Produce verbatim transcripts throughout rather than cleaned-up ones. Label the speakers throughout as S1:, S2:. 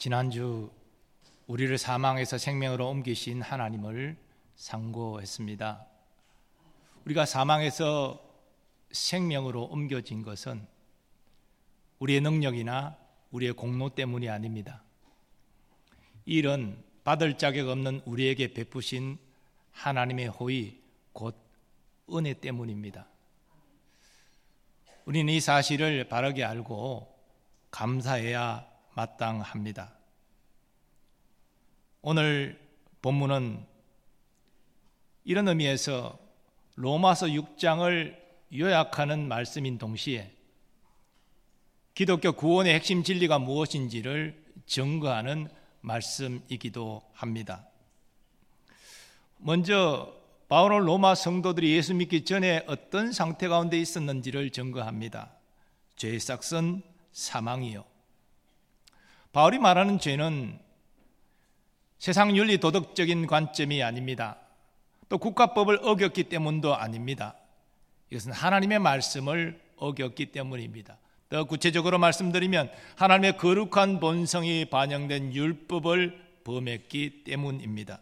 S1: 지난주 우리를 사망에서 생명으로 옮기신 하나님을 상고했습니다. 우리가 사망에서 생명으로 옮겨진 것은 우리의 능력이나 우리의 공로 때문이 아닙니다. 이 일은 받을 자격 없는 우리에게 베푸신 하나님의 호의, 곧 은혜 때문입니다. 우리는 이 사실을 바르게 알고 감사해야 마땅합니다. 오늘 본문은 이런 의미에서 로마서 육 장을 요약하는 말씀인 동시에 기독교 구원의 핵심 진리가 무엇인지를 증거하는 말씀이기도 합니다. 먼저 바울은 로마 성도들이 예수 믿기 전에 어떤 상태 가운데 있었는지를 증거합니다. 죄의 싹은 사망이요. 바울이 말하는 죄는 세상 윤리 도덕적인 관점이 아닙니다. 또 국가법을 어겼기 때문도 아닙니다. 이것은 하나님의 말씀을 어겼기 때문입니다. 더 구체적으로 말씀드리면 하나님의 거룩한 본성이 반영된 율법을 범했기 때문입니다.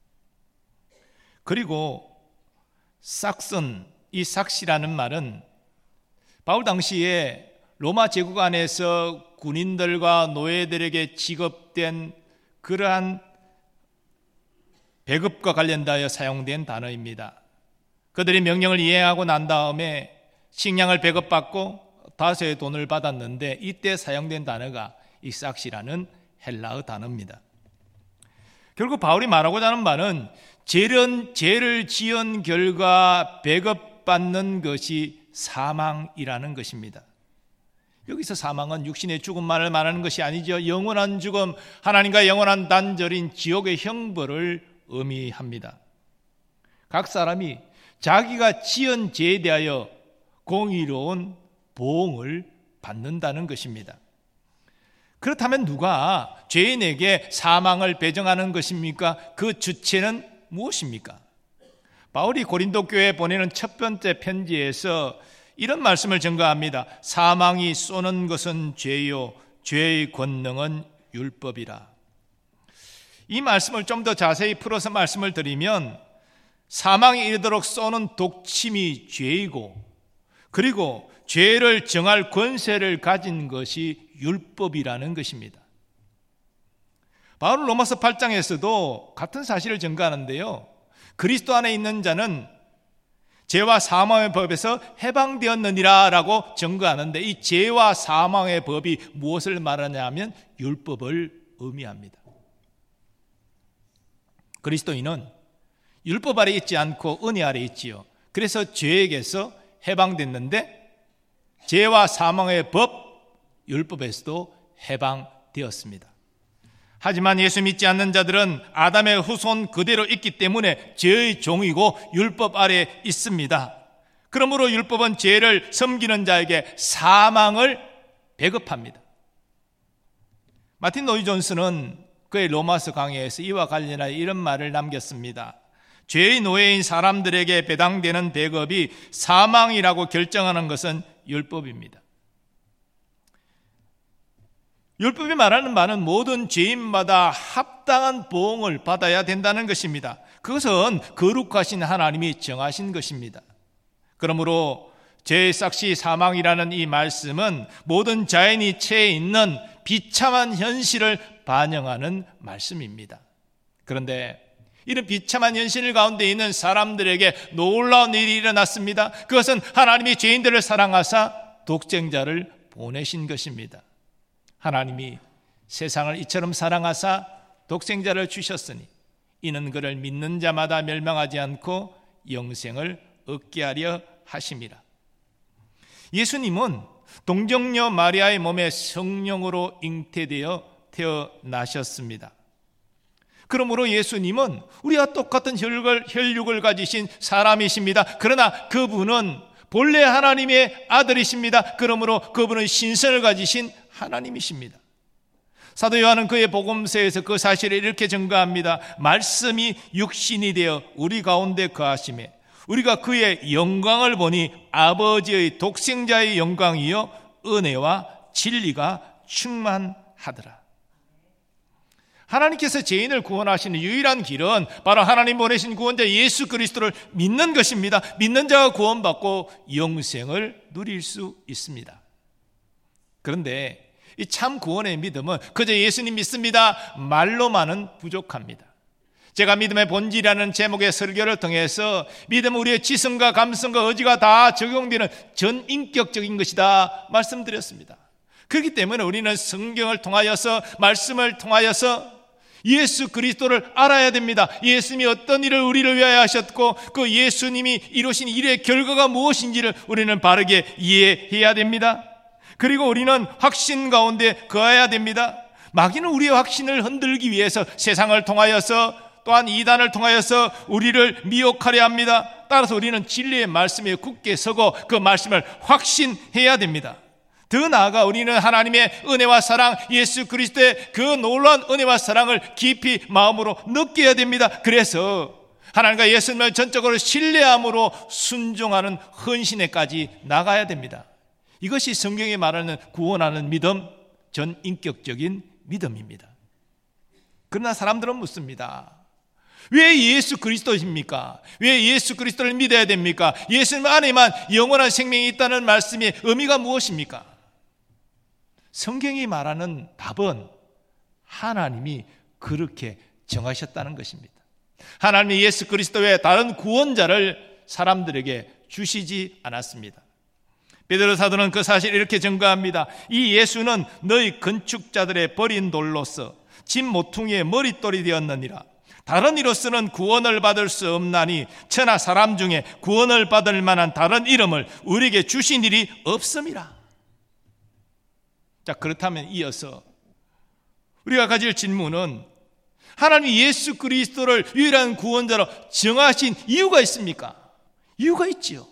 S1: 그리고 삭슨, 이 삭시라는 말은 바울 당시에 로마 제국 안에서 군인들과 노예들에게 지급된 그러한 배급과 관련하여 사용된 단어입니다. 그들이 명령을 이행하고 난 다음에 식량을 배급받고 다소의 돈을 받았는데 이때 사용된 단어가 이 삭시라는 헬라어 단어입니다. 결국 바울이 말하고자 하는 말은 죄는 죄를 지은 결과 배급받는 것이 사망이라는 것입니다. 여기서 사망은 육신의 죽음만을 말하는 것이 아니죠. 영원한 죽음, 하나님과 영원한 단절인 지옥의 형벌을 의미합니다. 각 사람이 자기가 지은 죄에 대하여 공의로운 보응을 받는다는 것입니다. 그렇다면 누가 죄인에게 사망을 배정하는 것입니까? 그 주체는 무엇입니까? 바울이 고린도 교회에 보내는 첫 번째 편지에서 이런 말씀을 증거합니다. 사망이 쏘는 것은 죄요, 죄의 권능은 율법이라. 이 말씀을 좀 더 자세히 풀어서 말씀을 드리면 사망에 이르도록 쏘는 독침이 죄이고, 그리고 죄를 정할 권세를 가진 것이 율법이라는 것입니다. 바울은 로마서 팔 장에서도 같은 사실을 증거하는데요, 그리스도 안에 있는 자는 죄와 사망의 법에서 해방되었느니라 라고 증거하는데, 이 죄와 사망의 법이 무엇을 말하냐면 율법을 의미합니다. 그리스도인은 율법 아래 있지 않고 은혜 아래 있지요. 그래서 죄에게서 해방됐는데 죄와 사망의 법, 율법에서도 해방되었습니다. 하지만 예수 믿지 않는 자들은 아담의 후손 그대로 있기 때문에 죄의 종이고 율법 아래 있습니다. 그러므로 율법은 죄를 섬기는 자에게 사망을 배급합니다. 마틴 노이 존스는 그의 로마서 강해에서 이와 관련하여 이런 말을 남겼습니다. 죄의 노예인 사람들에게 배당되는 배급이 사망이라고 결정하는 것은 율법입니다. 율법이 말하는 바는 모든 죄인마다 합당한 보응을 받아야 된다는 것입니다. 그것은 거룩하신 하나님이 정하신 것입니다. 그러므로 죄의 삭시 사망이라는 이 말씀은 모든 자연이 처해 있는 비참한 현실을 반영하는 말씀입니다. 그런데 이런 비참한 현실 가운데 있는 사람들에게 놀라운 일이 일어났습니다. 그것은 하나님이 죄인들을 사랑하사 독생자를 보내신 것입니다. 하나님이 세상을 이처럼 사랑하사 독생자를 주셨으니 이는 그를 믿는 자마다 멸망하지 않고 영생을 얻게 하려 하심이라. 예수님은 동정녀 마리아의 몸에 성령으로 잉태되어 태어나셨습니다. 그러므로 예수님은 우리와 똑같은 혈육을, 혈육을 가지신 사람이십니다. 그러나 그분은 본래 하나님의 아들이십니다. 그러므로 그분은 신선을 가지신 하나님이십니다. 사도 요한은 그의 복음서에서 그 사실을 이렇게 증거합니다. 말씀이 육신이 되어 우리 가운데 거하심에 우리가 그의 영광을 보니 아버지의 독생자의 영광이요 은혜와 진리가 충만하더라. 하나님께서 죄인을 구원하시는 유일한 길은 바로 하나님 보내신 구원자 예수 그리스도를 믿는 것입니다. 믿는 자가 구원받고 영생을 누릴 수 있습니다. 그런데 이 참 구원의 믿음은 그저 예수님 믿습니다 말로만은 부족합니다. 제가 믿음의 본질이라는 제목의 설교를 통해서 믿음은 우리의 지성과 감성과 의지가 다 적용되는 전인격적인 것이다 말씀드렸습니다. 그렇기 때문에 우리는 성경을 통하여서, 말씀을 통하여서 예수 그리스도를 알아야 됩니다. 예수님이 어떤 일을 우리를 위하여 하셨고 그 예수님이 이루신 일의 결과가 무엇인지를 우리는 바르게 이해해야 됩니다. 그리고 우리는 확신 가운데 거해야 됩니다. 마귀는 우리의 확신을 흔들기 위해서 세상을 통하여서 또한 이단을 통하여서 우리를 미혹하려 합니다. 따라서 우리는 진리의 말씀에 굳게 서고 그 말씀을 확신해야 됩니다. 더 나아가 우리는 하나님의 은혜와 사랑, 예수 그리스도의 그 놀라운 은혜와 사랑을 깊이 마음으로 느껴야 됩니다. 그래서 하나님과 예수님을 전적으로 신뢰함으로 순종하는 헌신에까지 나가야 됩니다. 이것이 성경이 말하는 구원하는 믿음, 전인격적인 믿음입니다. 그러나 사람들은 묻습니다. 왜 예수 그리스도십니까? 왜 예수 그리스도를 믿어야 됩니까? 예수님 안에만 영원한 생명이 있다는 말씀의 의미가 무엇입니까? 성경이 말하는 답은 하나님이 그렇게 정하셨다는 것입니다. 하나님이 예수 그리스도 외에 다른 구원자를 사람들에게 주시지 않았습니다. 베드로 사도는 그 사실을 이렇게 증거합니다. 이 예수는 너희 건축자들의 버린 돌로서 집 모퉁이의 머릿돌이 되었느니라. 다른 이로서는 구원을 받을 수 없나니 천하 사람 중에 구원을 받을 만한 다른 이름을 우리에게 주신 일이 없음이라. 자, 그렇다면 이어서 우리가 가질 질문은 하나님이 예수 그리스도를 유일한 구원자로 정하신 이유가 있습니까? 이유가 있지요.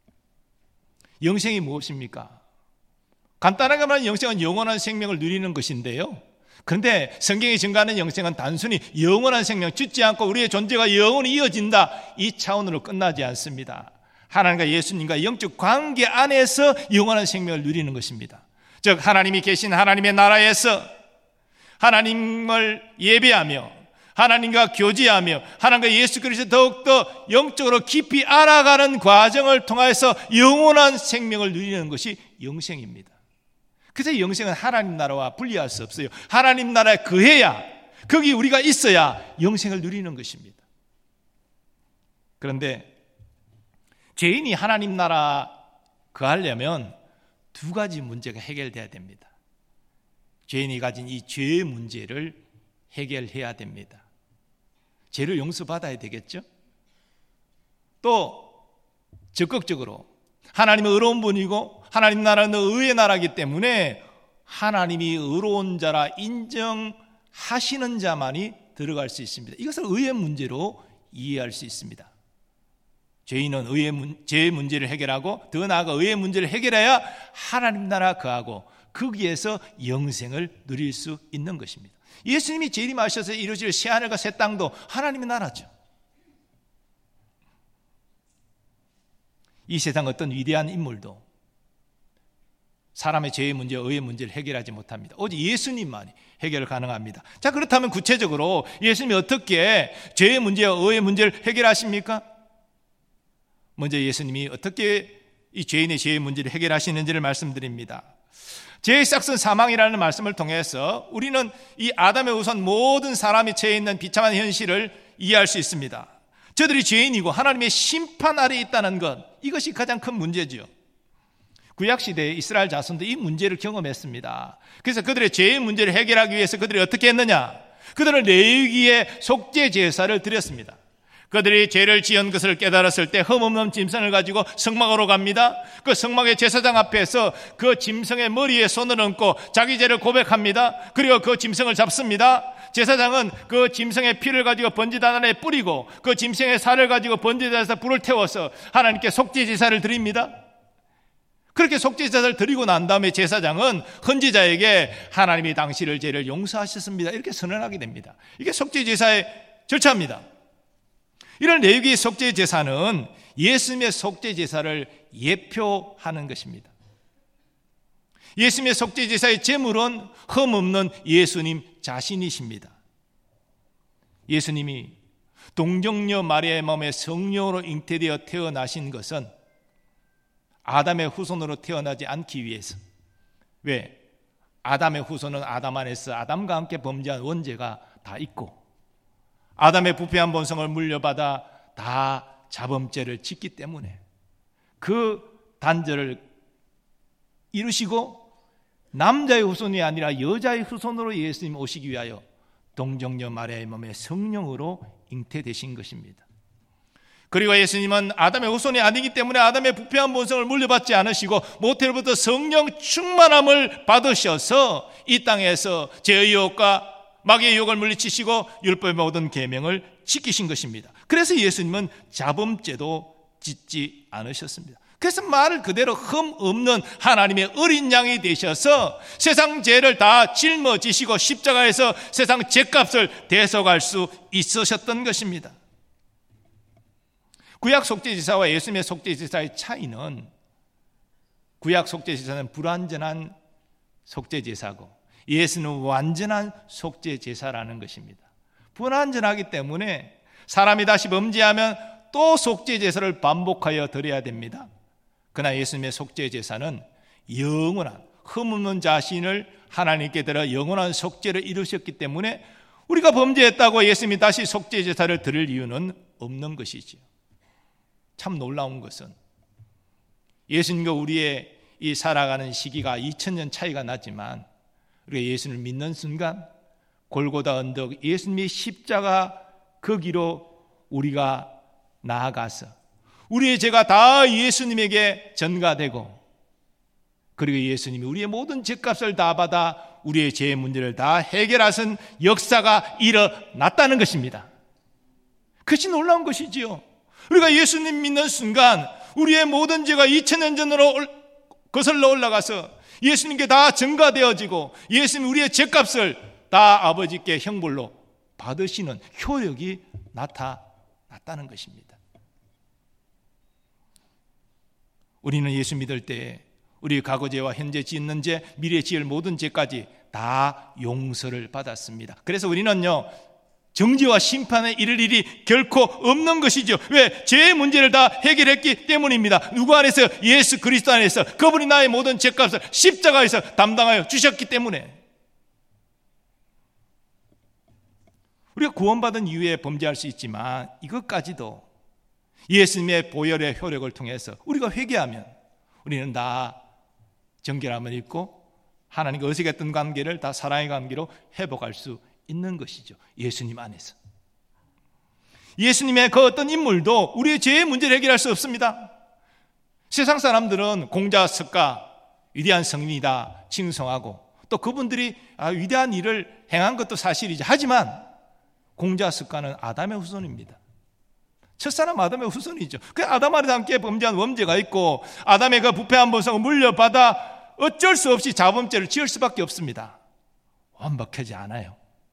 S1: 영생이 무엇입니까? 간단하게 말하면 영생은 영원한 생명을 누리는 것인데요. 그런데 성경이 증거하는 영생은 단순히 영원한 생명, 죽지 않고 우리의 존재가 영원히 이어진다, 이 차원으로 끝나지 않습니다. 하나님과 예수님과 영적 관계 안에서 영원한 생명을 누리는 것입니다. 즉 하나님이 계신 하나님의 나라에서 하나님을 예배하며 하나님과 교제하며 하나님과 예수 그리스도 더욱더 영적으로 깊이 알아가는 과정을 통해서 영원한 생명을 누리는 것이 영생입니다. 그래서 영생은 하나님 나라와 분리할 수 없어요. 하나님 나라에 거해야, 거기 우리가 있어야 영생을 누리는 것입니다. 그런데 죄인이 하나님 나라 거하려면 두 가지 문제가 해결돼야 됩니다. 죄인이 가진 이 죄의 문제를 해결해야 됩니다. 죄를 용서받아야 되겠죠? 또 적극적으로 하나님은 의로운 분이고 하나님 나라는 의의 나라이기 때문에 하나님이 의로운 자라 인정하시는 자만이 들어갈 수 있습니다. 이것을 의의 문제로 이해할 수 있습니다. 죄인은 의의 문, 죄의 문제를 해결하고 더 나아가 의의 문제를 해결해야 하나님 나라 거하고 거기에서 영생을 누릴 수 있는 것입니다. 예수님이 재림하셔서 이루실 새하늘과 새 땅도 하나님의 나라죠. 이 세상 어떤 위대한 인물도 사람의 죄의 문제와 의의 문제를 해결하지 못합니다. 오직 예수님만이 해결 가능합니다. 자, 그렇다면 구체적으로 예수님이 어떻게 죄의 문제와 의의 문제를 해결하십니까? 먼저 예수님이 어떻게 이 죄인의 죄의 문제를 해결하시는지를 말씀드립니다. 죄의 싹슨 사망이라는 말씀을 통해서 우리는 이 아담의 우선 모든 사람이 처해 있는 비참한 현실을 이해할 수 있습니다. 저들이 죄인이고 하나님의 심판 아래에 있다는 것, 이것이 가장 큰 문제죠. 구약시대에 이스라엘 자손도 이 문제를 경험했습니다. 그래서 그들의 죄의 문제를 해결하기 위해서 그들이 어떻게 했느냐? 그들은 레위기의 속죄 제사를 드렸습니다. 그들이 죄를 지은 것을 깨달았을 때 흠없는 짐승을 가지고 성막으로 갑니다. 그 성막의 제사장 앞에서 그 짐승의 머리에 손을 얹고 자기 죄를 고백합니다. 그리고 그 짐승을 잡습니다. 제사장은 그 짐승의 피를 가지고 번제단에 뿌리고 그 짐승의 살을 가지고 번제단에서 불을 태워서 하나님께 속죄 제사를 드립니다. 그렇게 속죄 제사를 드리고 난 다음에 제사장은 헌지자에게 하나님이 당신의 죄를 용서하셨습니다, 이렇게 선언하게 됩니다. 이게 속죄 제사의 절차입니다. 이런 레위기 속죄 제사는 예수님의 속죄 제사를 예표하는 것입니다. 예수님의 속죄 제사의 제물은 흠없는 예수님 자신이십니다. 예수님이 동정녀 마리아의 몸에 성령으로 잉태되어 태어나신 것은 아담의 후손으로 태어나지 않기 위해서. 왜? 아담의 후손은 아담 안에서 아담과 함께 범죄한 원죄가 다 있고, 아담의 부패한 본성을 물려받아 다 자범죄를 짓기 때문에 그 단절을 이루시고 남자의 후손이 아니라 여자의 후손으로 예수님 오시기 위하여 동정녀 마리아의 몸에 성령으로 잉태되신 것입니다. 그리고 예수님은 아담의 후손이 아니기 때문에 아담의 부패한 본성을 물려받지 않으시고 모태로부터 성령 충만함을 받으셔서 이 땅에서 죄의 유혹과 마귀의 유혹을 물리치시고 율법의 모든 계명을 지키신 것입니다. 그래서 예수님은 자범죄도 짓지 않으셨습니다. 그래서 말 그대로 흠 없는 하나님의 어린 양이 되셔서 세상 죄를 다 짊어지시고 십자가에서 세상 죄값을 대속할 수 있으셨던 것입니다. 구약 속죄제사와 예수님의 속죄제사의 차이는, 구약 속죄제사는 불완전한 속죄제사고 예수는 완전한 속죄제사라는 것입니다. 불완전하기 때문에 사람이 다시 범죄하면 또 속죄제사를 반복하여 드려야 됩니다. 그러나 예수님의 속죄제사는 영원한 흠없는 자신을 하나님께 드려 영원한 속죄를 이루셨기 때문에 우리가 범죄했다고 예수님이 다시 속죄제사를 드릴 이유는 없는 것이지요. 참 놀라운 것은 예수님과 우리의 이 살아가는 시기가 이천 년 차이가 나지만 우리가 예수님을 믿는 순간 골고다 언덕 예수님의 십자가 거기로 우리가 나아가서 우리의 죄가 다 예수님에게 전가되고, 그리고 예수님이 우리의 모든 죄값을 다 받아 우리의 죄의 문제를 다 해결하신 역사가 일어났다는 것입니다. 그것이 놀라운 것이지요. 우리가 예수님 믿는 순간 우리의 모든 죄가 이천 년 전으로 거슬러 올라가서 예수님께 다 전가되어지고 예수님이 우리의 죄값을 다 아버지께 형벌로 받으시는 효력이 나타났다는 것입니다. 우리는 예수 믿을 때 우리 과거죄와 현재 짓는 죄, 미래 지을 모든 죄까지 다 용서를 받았습니다. 그래서 우리는요, 정죄와 심판에 이를 일이 결코 없는 것이죠. 왜? 죄의 문제를 다 해결했기 때문입니다. 누구 안에서? 예수 그리스도 안에서. 그분이 나의 모든 죄값을 십자가에서 담당하여 주셨기 때문에. 우리가 구원받은 이후에 범죄할 수 있지만 이것까지도 예수님의 보혈의 효력을 통해서 우리가 회개하면 우리는 다 정결함을 입고 하나님과 어색했던 관계를 다 사랑의 관계로 회복할 수 있는 것이죠. 예수님 안에서. 예수님의 그 어떤 인물도 우리의 죄의 문제를 해결할 수 없습니다. 세상 사람들은 공자, 석가, 위대한 성인이다 칭송하고 또 그분들이 위대한 일을 행한 것도 사실이죠. 하지만 공자, 석가는 아담의 후손입니다. 첫사람 아담의 후손이죠. 그 아담과 함께 범죄한 원죄가 있고 아담의 그 부패한 본성을 물려받아 어쩔 수 없이 자범죄를 지을 수밖에 없습니다. 완벽하지 않아요.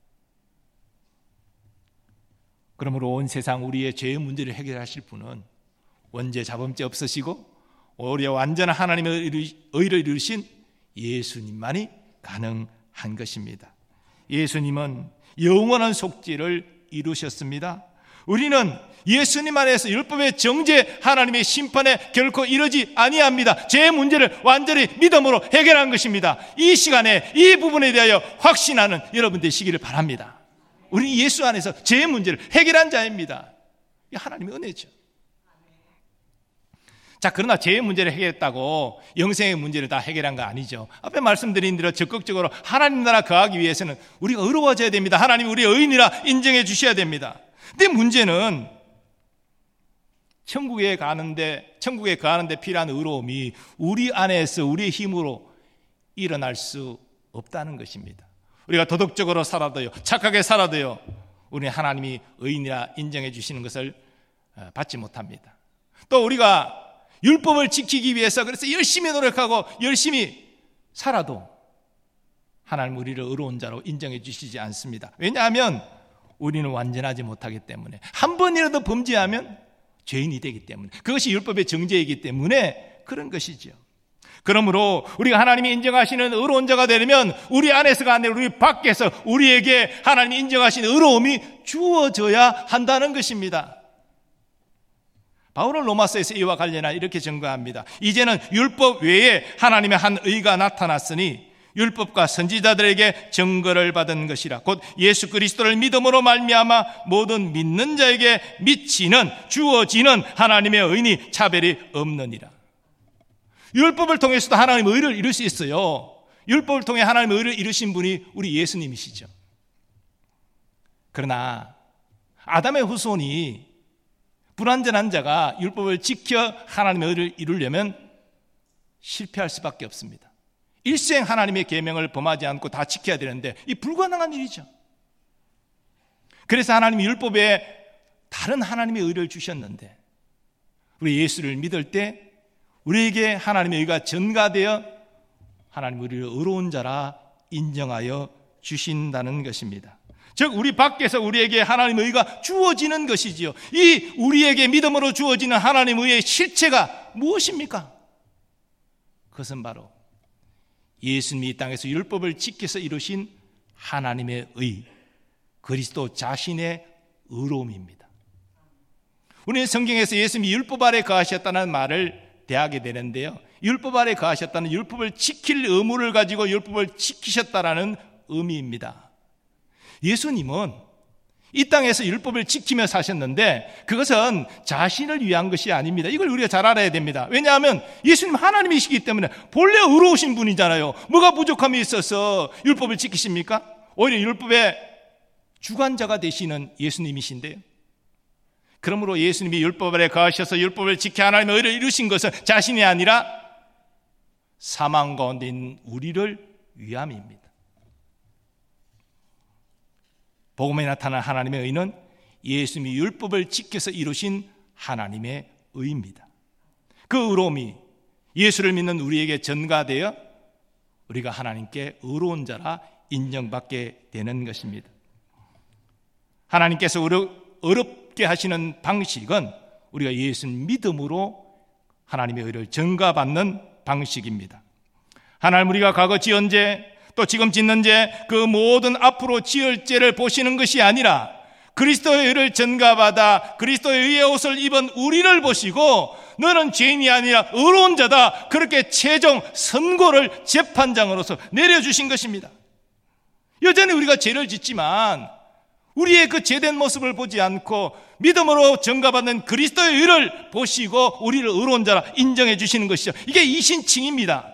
S1: 그러므로 온 세상 우리의 죄의 문제를 해결하실 분은 원죄 자범죄 없으시고 오히려 완전한 하나님의 의를 이루신 예수님만이 가능한 것입니다. 예수님은 영원한 속죄를 이루셨습니다. 우리는 예수님 안에서 율법의 정죄, 하나님의 심판에 결코 이르지 아니합니다. 죄의 문제를 완전히 믿음으로 해결한 것입니다. 이 시간에 이 부분에 대하여 확신하는 여러분 되시기를 바랍니다. 우리 예수 안에서 죄의 문제를 해결한 자입니다. 이 하나님의 은혜죠. 자, 그러나 죄의 문제를 해결했다고 영생의 문제를 다 해결한 거 아니죠. 앞에 말씀드린 대로 적극적으로 하나님 나라 거하기 위해서는 우리가 의로워져야 됩니다. 하나님 우리의 의인이라 인정해 주셔야 됩니다. 근데 문제는 천국에 가는데, 천국에 가는데 필요한 의로움이 우리 안에서 우리의 힘으로 일어날 수 없다는 것입니다. 우리가 도덕적으로 살아도요, 착하게 살아도요, 우리 하나님이 의인이라 인정해 주시는 것을 받지 못합니다. 또 우리가 율법을 지키기 위해서 그래서 열심히 노력하고 열심히 살아도 하나님 우리를 의로운 자로 인정해 주시지 않습니다. 왜냐하면 우리는 완전하지 못하기 때문에, 한 번이라도 범죄하면 죄인이 되기 때문에, 그것이 율법의 정죄이기 때문에 그런 것이죠. 그러므로 우리가 하나님이 인정하시는 의로운 자가 되려면 우리 안에서가 아니라 우리 밖에서 우리에게 하나님이 인정하시는 의로움이 주어져야 한다는 것입니다. 바울은 로마서에서 이와 관련하여 이렇게 증거합니다. 이제는 율법 외에 하나님의 한 의가 나타났으니 율법과 선지자들에게 증거를 받은 것이라. 곧 예수 그리스도를 믿음으로 말미암아 모든 믿는 자에게 미치는 주어지는 하나님의 의니 차별이 없느니라. 율법을 통해서도 하나님의 의를 이룰 수 있어요. 율법을 통해 하나님의 의를 이루신 분이 우리 예수님이시죠. 그러나 아담의 후손이 불완전한 자가 율법을 지켜 하나님의 의를 이루려면 실패할 수밖에 없습니다. 일생 하나님의 계명을 범하지 않고 다 지켜야 되는데 이 불가능한 일이죠. 그래서 하나님이 율법에 다른 하나님의 의를 주셨는데 우리 예수를 믿을 때 우리에게 하나님의 의가 전가되어 하나님 우리를 의로운 자라 인정하여 주신다는 것입니다. 즉 우리 밖에서 우리에게 하나님의 의가 주어지는 것이지요. 이 우리에게 믿음으로 주어지는 하나님의 의의 실체가 무엇입니까? 그것은 바로 예수님이 이 땅에서 율법을 지켜서 이루신 하나님의 의, 그리스도 자신의 의로움입니다. 우리는 성경에서 예수님이 율법 아래 거하셨다는 말을 대하게 되는데요, 율법 아래 거하셨다는 율법을 지킬 의무를 가지고 율법을 지키셨다라는 의미입니다. 예수님은 이 땅에서 율법을 지키며 사셨는데 그것은 자신을 위한 것이 아닙니다. 이걸 우리가 잘 알아야 됩니다. 왜냐하면 예수님 하나님이시기 때문에 본래 의로우신 분이잖아요. 뭐가 부족함이 있어서 율법을 지키십니까? 오히려 율법의 주관자가 되시는 예수님이신데요, 그러므로 예수님이 율법 아래 거하셔서 율법을 지켜 하나님의 의를 이루신 것은 자신이 아니라 사망 가운데 있는 우리를 위함입니다. 복음에 나타난 하나님의 의는 예수님이 율법을 지켜서 이루신 하나님의 의입니다. 그 의로움이 예수를 믿는 우리에게 전가되어 우리가 하나님께 의로운 자라 인정받게 되는 것입니다. 하나님께서 어렵게 하시는 방식은 우리가 예수님 믿음으로 하나님의 의를 전가받는 방식입니다. 하나님 우리가 과거 지은 죄 또 지금 짓는 죄 그 모든 앞으로 지을 죄를 보시는 것이 아니라 그리스도의 의를 전가받아 그리스도의 의의 옷을 입은 우리를 보시고 너는 죄인이 아니라 의로운 자다, 그렇게 최종 선고를 재판장으로서 내려주신 것입니다. 여전히 우리가 죄를 짓지만 우리의 그 죄된 모습을 보지 않고 믿음으로 전가받는 그리스도의 의를 보시고 우리를 의로운 자라 인정해 주시는 것이죠. 이게 이신칭입니다.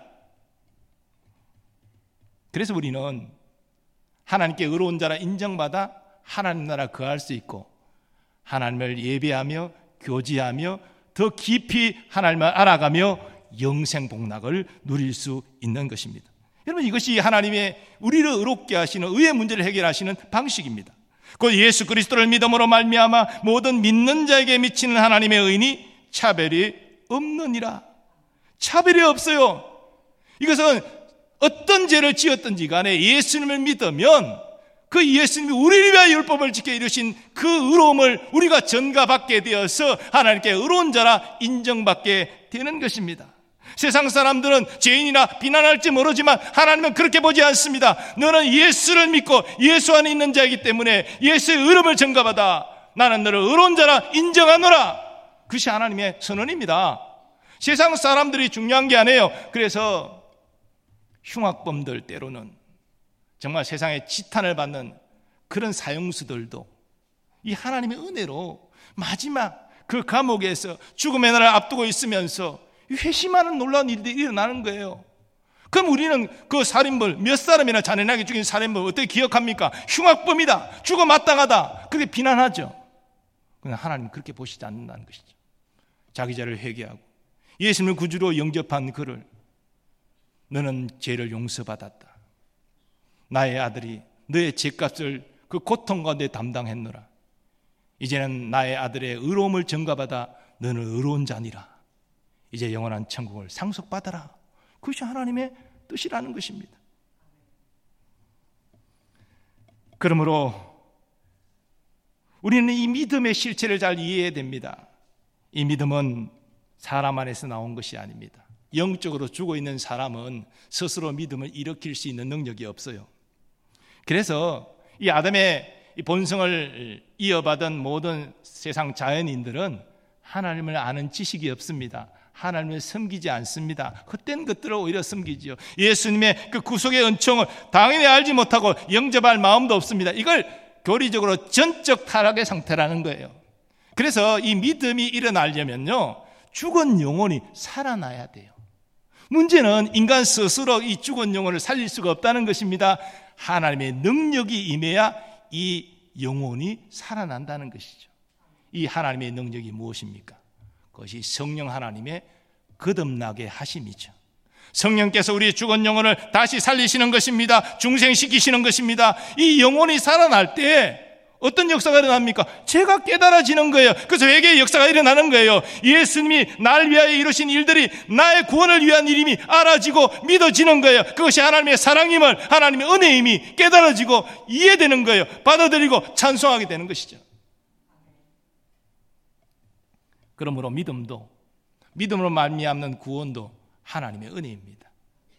S1: 그래서 우리는 하나님께 의로운 자라 인정받아 하나님 나라 거할 수 있고 하나님을 예배하며 교제하며 더 깊이 하나님을 알아가며 영생 복락을 누릴 수 있는 것입니다. 여러분, 이것이 하나님의 우리를 의롭게 하시는 의의 문제를 해결하시는 방식입니다. 곧 예수 그리스도를 믿음으로 말미암아 모든 믿는 자에게 미치는 하나님의 의니 차별이 없느니라. 차별이 없어요. 이것은 어떤 죄를 지었든지 간에 예수님을 믿으면 그 예수님이 우리를 위하여 율법을 지켜 이루신 그 의로움을 우리가 전가받게 되어서 하나님께 의로운 자라 인정받게 되는 것입니다. 세상 사람들은 죄인이나 비난할지 모르지만 하나님은 그렇게 보지 않습니다. 너는 예수를 믿고 예수 안에 있는 자이기 때문에 예수의 의로움을 전가받아 나는 너를 의로운 자라 인정하노라. 그것이 하나님의 선언입니다. 세상 사람들이 중요한 게 아니에요. 그래서 흉악범들, 때로는 정말 세상에 지탄을 받는 그런 사형수들도 이 하나님의 은혜로 마지막 그 감옥에서 죽음의 날을 앞두고 있으면서 회심하는 놀라운 일들이 일어나는 거예요. 그럼 우리는 그 살인범 몇 사람이나 잔인하게 죽인 살인범 어떻게 기억합니까? 흉악범이다, 죽어 마땅하다, 그렇게 비난하죠. 그러나 하나님 그렇게 보시지 않는다는 것이죠. 자기 죄를 회개하고 예수님을 구주로 영접한 그를 너는 죄를 용서받았다, 나의 아들이 너의 죄값을 그 고통 가운데 담당했노라, 이제는 나의 아들의 의로움을 전가받아 너는 의로운 자니라, 이제 영원한 천국을 상속받아라. 그것이 하나님의 뜻이라는 것입니다. 그러므로 우리는 이 믿음의 실체를 잘 이해해야 됩니다. 이 믿음은 사람 안에서 나온 것이 아닙니다. 영적으로 죽어 있는 사람은 스스로 믿음을 일으킬 수 있는 능력이 없어요. 그래서 이 아담의 이 본성을 이어받은 모든 세상 자연인들은 하나님을 아는 지식이 없습니다. 하나님을 섬기지 않습니다. 헛된 것들을 오히려 섬기지요. 예수님의 그 구속의 은총을 당연히 알지 못하고 영접할 마음도 없습니다. 이걸 교리적으로 전적 타락의 상태라는 거예요. 그래서 이 믿음이 일어나려면요, 죽은 영혼이 살아나야 돼요. 문제는 인간 스스로 이 죽은 영혼을 살릴 수가 없다는 것입니다. 하나님의 능력이 임해야 이 영혼이 살아난다는 것이죠. 이 하나님의 능력이 무엇입니까? 그것이 성령 하나님의 거듭나게 하심이죠. 성령께서 우리 죽은 영혼을 다시 살리시는 것입니다. 중생시키시는 것입니다. 이 영혼이 살아날 때 어떤 역사가 일어납니까? 죄가 깨달아지는 거예요. 그래서 회개의 역사가 일어나는 거예요. 예수님이 날 위하여 이루신 일들이 나의 구원을 위한 일임이 알아지고 믿어지는 거예요. 그것이 하나님의 사랑임을, 하나님의 은혜임이 깨달아지고 이해되는 거예요. 받아들이고 찬송하게 되는 것이죠. 그러므로 믿음도, 믿음으로 말미암는 구원도 하나님의 은혜입니다.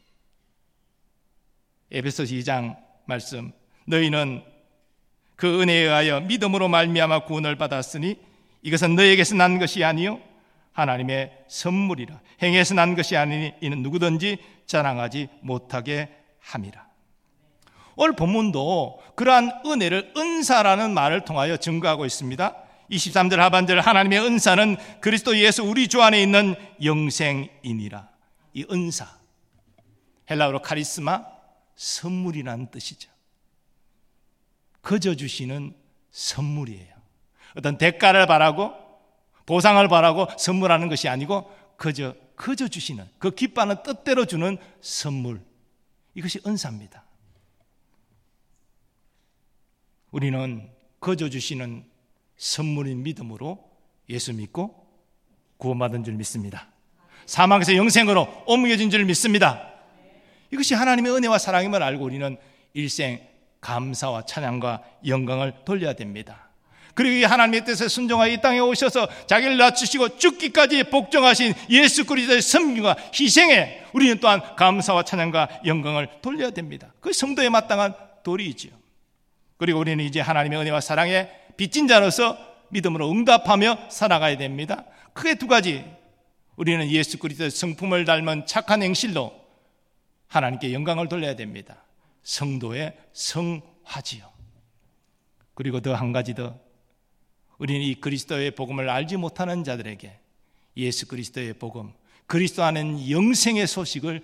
S1: 에베소서 이 장 말씀, 너희는 그 은혜에 의하여 믿음으로 말미암아 구원을 받았으니 이것은 너에게서 난 것이 아니요 하나님의 선물이라. 행해서 난 것이 아니니 이는 누구든지 자랑하지 못하게 함이라. 오늘 본문도 그러한 은혜를 은사라는 말을 통하여 증거하고 있습니다. 이십삼 절 하반절, 하나님의 은사는 그리스도 예수 우리 주 안에 있는 영생이니라. 이 은사, 헬라어로 카리스마, 선물이라는 뜻이죠. 거저 주시는 선물이에요. 어떤 대가를 바라고 보상을 바라고 선물하는 것이 아니고 거저 거저 주시는, 그 기뻐하는 뜻대로 주는 선물, 이것이 은사입니다. 우리는 거저 주시는 선물인 믿음으로 예수 믿고 구원받은 줄 믿습니다. 사망에서 영생으로 옮겨진 줄 믿습니다. 이것이 하나님의 은혜와 사랑임을 알고 우리는 일생 감사와 찬양과 영광을 돌려야 됩니다. 그리고 이 하나님의 뜻에 순종하여 이 땅에 오셔서 자기를 낮추시고 죽기까지 복종하신 예수 그리스도의 섬김과 희생에 우리는 또한 감사와 찬양과 영광을 돌려야 됩니다. 그것이 성도에 마땅한 도리이지요. 그리고 우리는 이제 하나님의 은혜와 사랑에 빚진 자로서 믿음으로 응답하며 살아가야 됩니다. 크게 두 가지, 우리는 예수 그리스도의 성품을 닮은 착한 행실로 하나님께 영광을 돌려야 됩니다. 성도의 성화지요. 그리고 더 한 가지 더, 우리는 이 그리스도의 복음을 알지 못하는 자들에게 예수 그리스도의 복음, 그리스도 안에 영생의 소식을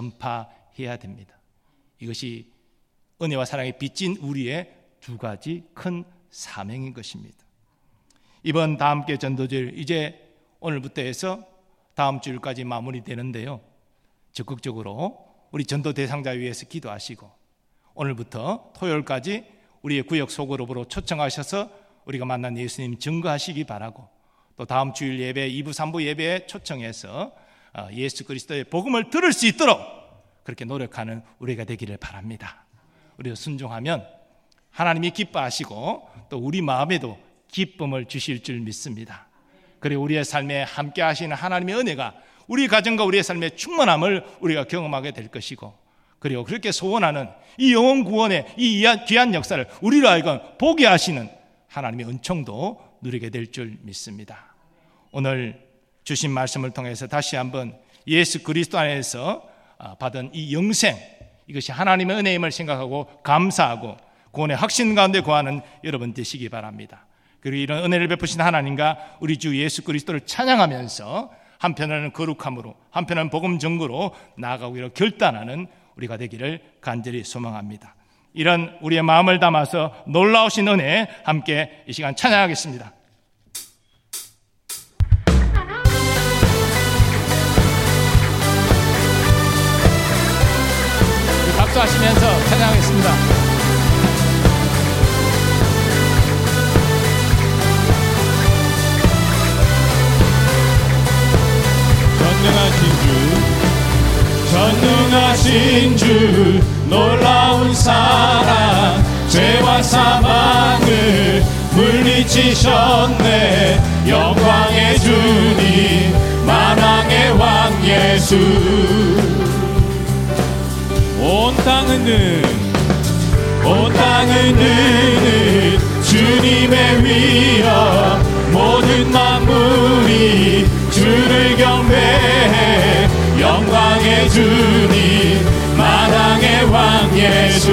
S1: 전파해야 됩니다. 이것이 은혜와 사랑에 빚진 우리의 두 가지 큰 사명인 것입니다. 이번 다음 교 전도주일, 이제 오늘부터 해서 다음 주일까지 마무리되는데요, 적극적으로 우리 전도 대상자 위해서 기도하시고 오늘부터 토요일까지 우리의 구역 소그룹으로 초청하셔서 우리가 만난 예수님 증거하시기 바라고, 또 다음 주일 예배, 이 부, 삼 부 예배에 초청해서 예수 그리스도의 복음을 들을 수 있도록 그렇게 노력하는 우리가 되기를 바랍니다. 우리가 순종하면 하나님이 기뻐하시고 또 우리 마음에도 기쁨을 주실 줄 믿습니다. 그리고 우리의 삶에 함께 하시는 하나님의 은혜가 우리 가정과 우리의 삶의 충만함을 우리가 경험하게 될 것이고, 그리고 그렇게 소원하는 이 영혼 구원의 이 귀한 역사를 우리로 하여금 보게 하시는 하나님의 은총도 누리게 될 줄 믿습니다. 오늘 주신 말씀을 통해서 다시 한번 예수 그리스도 안에서 받은 이 영생, 이것이 하나님의 은혜임을 생각하고 감사하고 구원의 확신 가운데 거하는 여러분 되시기 바랍니다. 그리고 이런 은혜를 베푸신 하나님과 우리 주 예수 그리스도를 찬양하면서 한편으로는 거룩함으로, 한편으로는 복음 전거로 나아가기로 결단하는 우리가 되기를 간절히 소망합니다. 이런 우리의 마음을 담아서 놀라우신 은혜 함께 이 시간 찬양하겠습니다. 박수하시면서 찬양하겠습니다.
S2: 전능하신 주, 놀라운 사랑, 죄와 사망을 물리치셨네. 영광의 주님, 만왕의 왕 예수. 온 땅은 온 땅은 느는 주님의 위엄, 모든 만물이 주를 경배해. 영광의 주님 만왕의 왕 예수.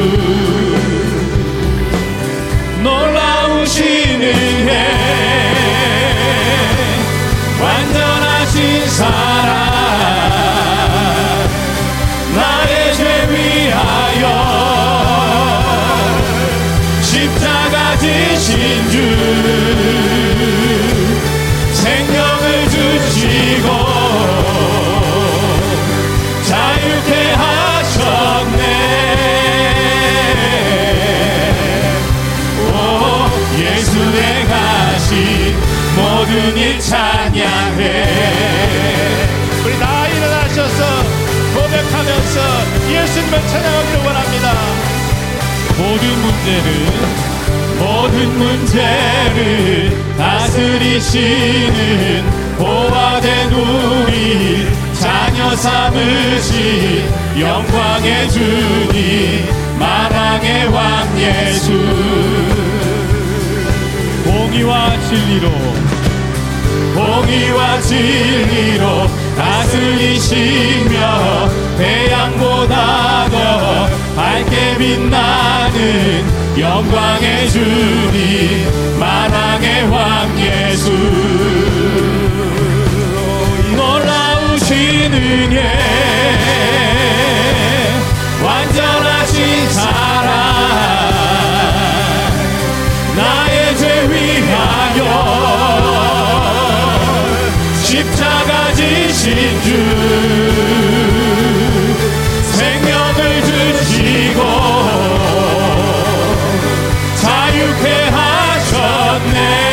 S2: 놀라우신 은혜, 완전하신 사랑, 나의 죄 위하여 십자가 지신 주, 생명을 주시고 자유케 하셨네. 오, 예수의 가신 모든 일 찬양해.
S1: 우리 다 일어나셔서 고백하면서 예수님을 찬양하기를 원합니다.
S2: 모든 문제를 모든 문제를 다스리시는 보화된 우리 자녀 삼으신 영광의 주님 만왕의 왕 예수. 공의와 진리로 공의와 진리로 다스리시며 태양보다 더 밝게 빛나는 영광의 주님 만왕의 왕 예수. 놀라우신 은혜, 완전하신 사랑, 나의 죄 위하여 십자가 지신 주, 생명을 주시고 자유케 하셨네.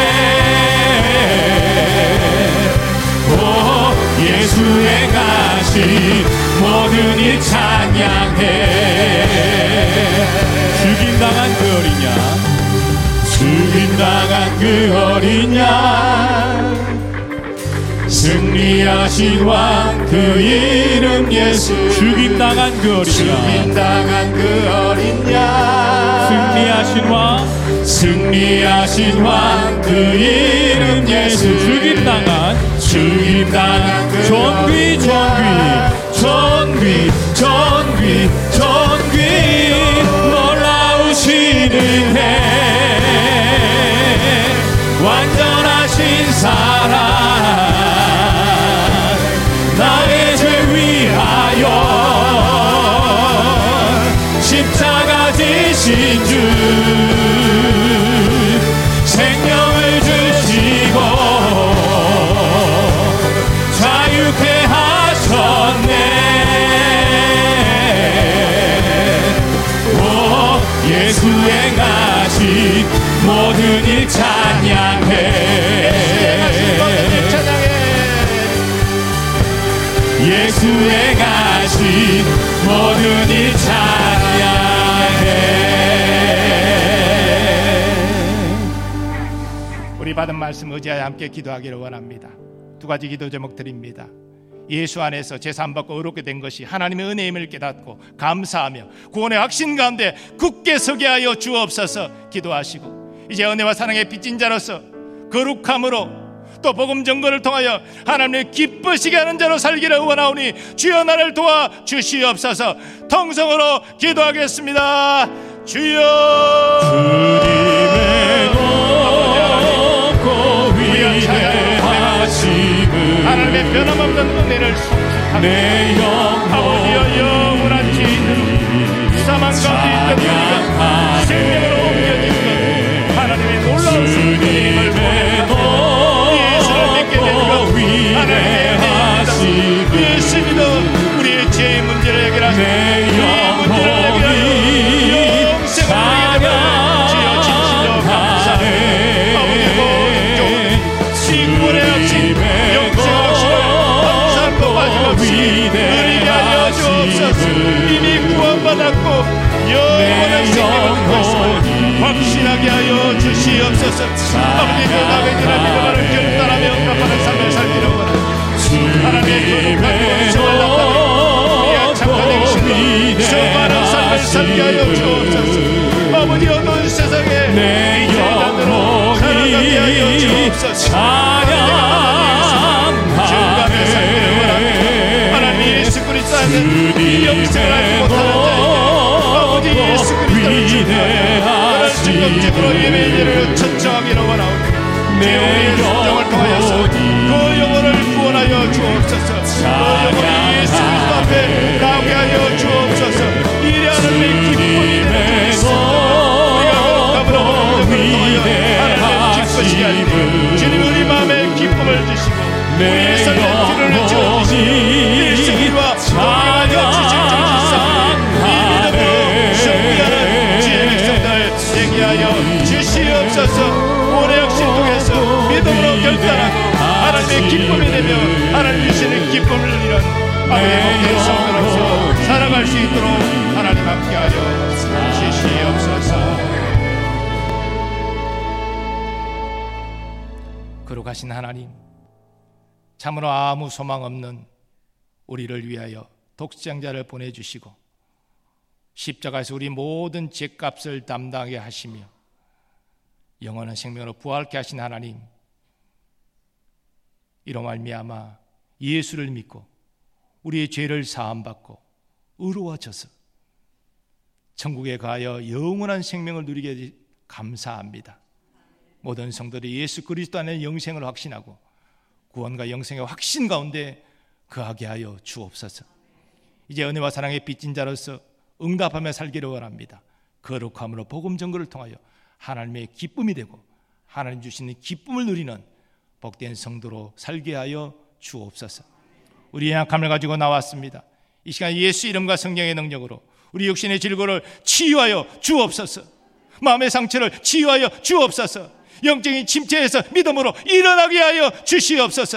S2: 오, 예수의 가신 모든 일 찬양해. 죽임당한 그 어린 양, 죽임당한 그 어린 양, 승리하신 왕 그 이름 예수. 죽임당한 그 어린 양, 죽임당한 그 어린 양, 승리하신 왕, 승리하신 왕 그 이름 예수. 죽임당한 죽임당한 그 존귀 존귀 존귀 존귀 존귀. 놀라우신 은혜, 완전하신 사랑, 나의 죄 위하여 십자가 지신 주, 생명을 주시고 자유케 하셨네. 오, 예수의 가신 모든 일 찬양해. 예수의 가신 모든 일 찬양해.
S1: 우리 받은 말씀 의지하여 함께 기도하기를 원합니다. 두 가지 기도 제목 드립니다. 예수 안에서 제사함받고 의롭게 된 것이 하나님의 은혜임을 깨닫고 감사하며 구원의 확신 가운데 굳게 서게 하여 주옵소서 기도하시고, 이제 은혜와 사랑의 빚진 자로서 거룩함으로 또 복음 전거를 통하여 하나님을 기쁘시게 하는 자로 살기를 원하오니 주여 나를 도와 주시옵소서. 통성으로 기도하겠습니다. 주여.
S2: 주님의 높고 위대하심을
S1: 하나님의 변함없는 은혜를
S2: 내
S1: 아버지여 영원한 지인 사망 가운데 있던 우리가 생명으로 옮겨진 것, 하나님의 놀라운 주님을 보내고 예수님도 우리의 죄의 문제를 해결하시고 우리의 문제를 해결하시고 영생을 주여 진실로 감사해. 아버지 친구의 확신, 영생을 확신을 항상 도와주옵시고 누리게 하여 주옵소서. 이미 구원받았고 영원한 생명을 갖고 있음을 확신하게 하여 주시옵소서. 아버지 그 다윗이라 믿음을 결단하며 응답하는 삶을 살기를 원합니다. 살게 하여 주옵소서. 아버지 어두운 세상에
S2: 내 영혼이
S1: 살아가게 하여 주옵소서.
S2: 찬양하네.
S1: 하나님 예수 그리스도 안에 이 영생을 알지 못하는 자에게 아버지 예수 그리스도를 주고 그런 증거적으로 예배의 일을 천천하기로 원하오니 주의 순종을 통하여서 그 영혼을 구원하여 주옵소서. 그 영혼이 예수 그리스도 앞에 나오게 하여 주옵소서. 이래 하나님의 기쁨이 되는 우리가 그런 감으로 하나님의 기쁘시게 하시니 주님 우리 마음에 기쁨을 주시고 우리의 삶에 피를 주어주시고 일생일과 동행하여 지식을 주시사오니 이 믿음으로 승리하는 주의 백성들 되게 하여 주시옵소서. 올해 역시 통해서 믿음으로 결단하고 하나님의 기쁨이 되며 하나님 주시는 기쁨을 누리는 아버지의 복된 성도로서 살아갈 수 있도록 하나님 함께하여 주시옵소서. 거룩하신 하나님, 참으로 아무 소망 없는 우리를 위하여 독생자를 보내주시고 십자가에서 우리 모든 죄값을 담당하게 하시며 영원한 생명으로 부활케 하신 하나님, 이로 말미암아 예수를 믿고 우리의 죄를 사함받고 의로워져서 천국에 가여 영원한 생명을 누리게 감사합니다. 모든 성도들이 예수 그리스도 안에 영생을 확신하고 구원과 영생의 확신 가운데 거하게 하여 주옵소서. 이제 은혜와 사랑의 빚진 자로서 응답하며 살기를 원합니다. 거룩함으로 복음 전거를 통하여 하나님의 기쁨이 되고 하나님 주시는 기쁨을 누리는 복된 성도로 살게 하여 주옵소서. 우리의 약함을 가지고 나왔습니다. 이 시간 예수 이름과 성령의 능력으로 우리 육신의 질고를 치유하여 주옵소서. 마음의 상처를 치유하여 주옵소서. 영적인 침체에서 믿음으로 일어나게 하여 주시옵소서.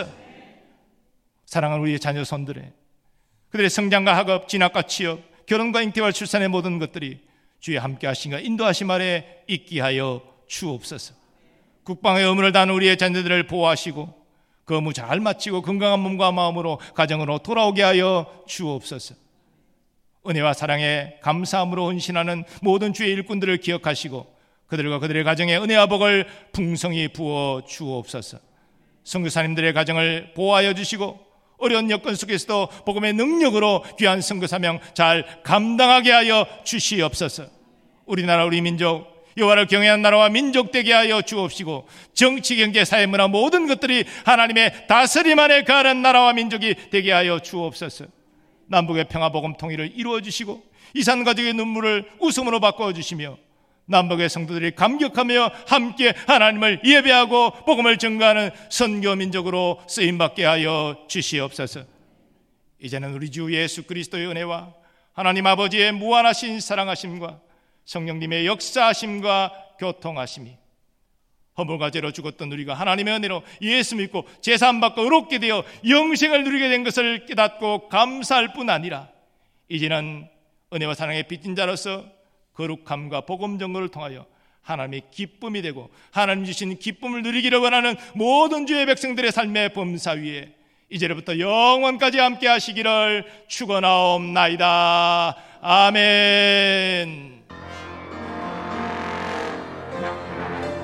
S1: 사랑하는 우리의 자녀 손들에 그들의 성장과 학업, 진학과 취업, 결혼과 잉태와 출산의 모든 것들이 주의 함께 하신가 인도하심 아래 있게 하여 주옵소서. 국방의 의무를 다하는 우리의 자녀들을 보호하시고 그 의무 잘 마치고 건강한 몸과 마음으로 가정으로 돌아오게 하여 주옵소서. 은혜와 사랑에 감사함으로 헌신하는 모든 주의 일꾼들을 기억하시고 그들과 그들의 가정에 은혜와 복을 풍성히 부어 주옵소서. 선교사님들의 가정을 보호하여 주시고 어려운 여건 속에서도 복음의 능력으로 귀한 선교사명 잘 감당하게 하여 주시옵소서. 우리나라 우리 민족 여호와를 경외하는 나라와 민족 되게 하여 주옵시고 정치, 경제, 사회, 문화 모든 것들이 하나님의 다스림 안에 가는 나라와 민족이 되게 하여 주옵소서. 남북의 평화, 복음, 통일을 이루어 주시고 이산 가족의 눈물을 웃음으로 바꿔 주시며 남북의 성도들이 감격하며 함께 하나님을 예배하고 복음을 증거하는 선교 민족으로 쓰임받게 하여 주시옵소서. 이제는 우리 주 예수 그리스도의 은혜와 하나님 아버지의 무한하신 사랑하심과 성령님의 역사하심과 교통하심이 허물과 죄로 죽었던 우리가 하나님의 은혜로 예수 믿고 제사함받고 의롭게 되어 영생을 누리게 된 것을 깨닫고 감사할 뿐 아니라 이제는 은혜와 사랑의 빚진 자로서 거룩함과 복음 전거를 통하여 하나님의 기쁨이 되고 하나님 주신 기쁨을 누리기를 원하는 모든 주의 백성들의 삶의 범사 위에 이제로부터 영원까지 함께 하시기를 축원하옵나이다. 아멘.